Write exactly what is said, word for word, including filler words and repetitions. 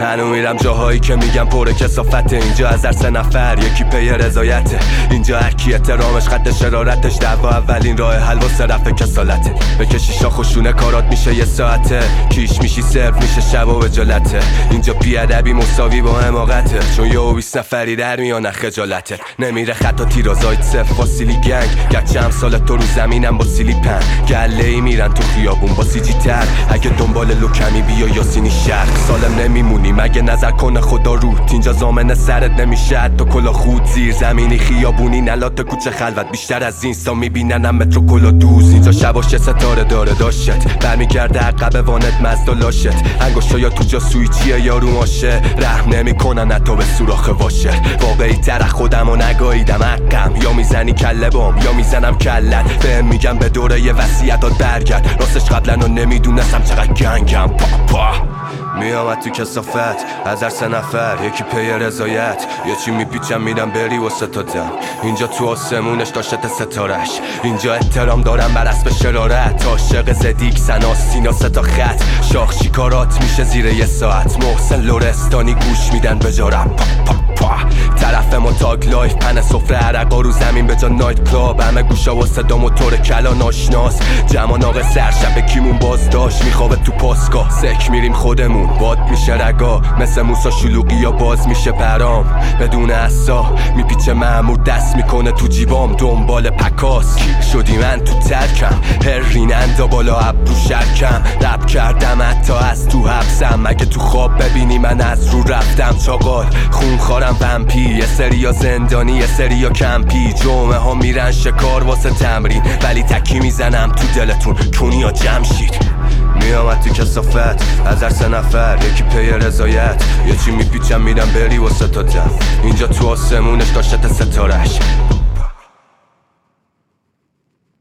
هنو میرم جاهایی که میگم پر کثافته. اینجا از هر سه نفر یکی پی رضایته. اینجا هر کی احترامش قد شرارتش. دعوا اولین راه حل واسه رفع کسالته. بکشی شیشا خوشونه کارات میشه یه ساعته. کیش میشی صرف میشه شب و وجالته. اینجا بیادبی مساوی با حماقته. چون یه بیست نفری در میانه خجالته. نمیره خطا تیرازایت صرف با سیلی گنگ. گرچه هم سال تو رو زمینم با سیلی پن. گله ای میرن تو خیابون با سیجی تر. اگه دنبال لوکمی بیا یاسینی شهر. سالم نمیمونی مگه نظر کنه خدا روت. اینجا زامن سرت نمیشه تو کلا خود. زیر زمینی خیابونی نلات کوچه خلوت. بیشتر از اینستا میبیننم مترو کلا دوز. اینجا شباشه ستاره داره داشت. برمیگرده عقب وانت مزد و لاشت. انگشتا یا تو جا سویچیه یا رو ماشه. رحم نمیکنن حتی به سوراخ واشه. واقعی تر خودمو نگاهیدم حقم. یا میزنی کله بام یا میزنم کلت. بهم میگم به دوره یه وصیتات برگرد. راستش قبلا رو نمیدونستم چقدر گنگم. پا پا میامد تو کثافت از هر سه نفر یکی پی رضایت. یه چی میپیچم میرم بری و ستادم. اینجا تو آسمونش داشته ستارش. اینجا احترام دارم بر اسب شرارت. عاشق زدیک سنا سینا ستا خط. شاخ چیکارات میشه زیر یه ساعت. محسن لورستانی گوش میدن بجارم. پا پا پا طرف ما تاگ لایف پن سفره عرقا رو زمین به جا نایت کلاب. همه گوشا و صدا موتور کلا ناشناس. جمع ناقه سرشب کیمون باز داشت. میخوابه تو پاسگاه سک میریم خودمون. باد میشه رگا مثل موسا شلوغی یا باز میشه برام. بدون عصا میپیچه مأمور دست میکنه تو جیبام. دنبال پکاس شدی من تو ترکم. هر رینندا بالا ابرو شرکم. رب کردم حتی از تو حبسم. مگه تو خواب ببینی من از رو رفتم چاقال. خون خارم ومپی. یه سریا زندانی یه سریا کمپی. جمعه ها میرن شکار واسه تمرین. ولی تکی میزنم تو دلتون کونی ها جمشید. میامد تو کثافت از هر سه نفر یکی پی رضایت. یه چی میپیچم میرم بری و ستادم. اینجا تو آسمونش داشته ستارش.